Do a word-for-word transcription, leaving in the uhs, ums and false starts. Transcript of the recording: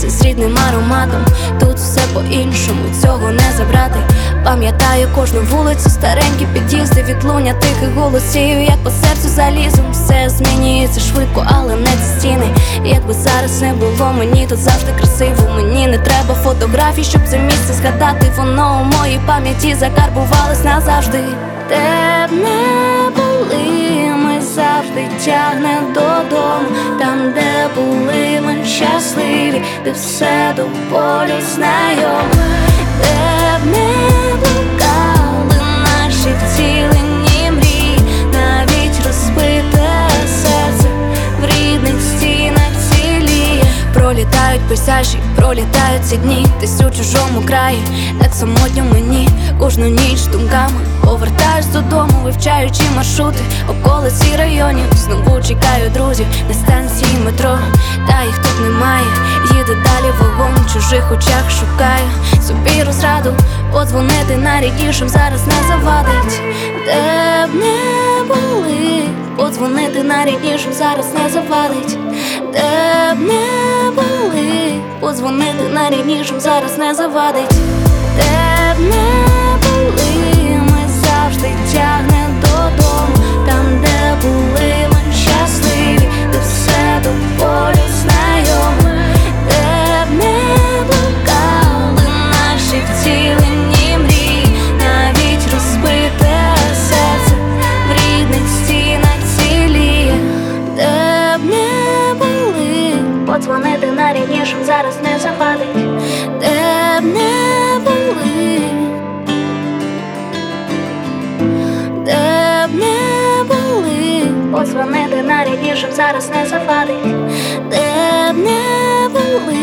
місце з рідним ароматом. Тут все по-іншому, цього не забрати. Пам'ятаю кожну вулицю, старенькі під'їзди, відлуння тихих голосів, як по серцю залізом. Все змінюється швидко, але не ці стіни. Якби зараз не було, мені тут завжди красиво. Мені не треба фотографій, щоб це місце згадати. Воно у моїй пам'яті закарбувалось назавжди. Де б не були, ми завжди тягне додому. Там, де були ми щасливі, де все до болю знайоме. Де б не блукали наші втілені мрії, навіть розбите серце в рідних стінах ціліє. Пролітають пейзажі, пролітають ці дні, десь у чужому краї, так самотньо мені. Кожну ніч думками повертаюсь додому, вивчаючи маршрути околиці районів. Знову чекаю друзів на станції метро, та їх тут немає. Їде далі вогонь, в чужих очах шукаю собі розраду. Подзвонити найріднішим зараз не завадить. Де б не були, подзвонити найріднішим зараз не завадить. Де б не були, подзвонити найріднішим зараз не завадить. Де б не були, ми завжди тягне додому. Там, де були ми щасливі, де все до болю знайоме. Де б не блукали наші втілені мрії, навіть розбите серце в рідних стінах ціліє. Де б не були, подзвонити найріднішим зараз не завадить. Де б не були, де б не були, подзвонити найріднішим зараз не завадить. Де б не були.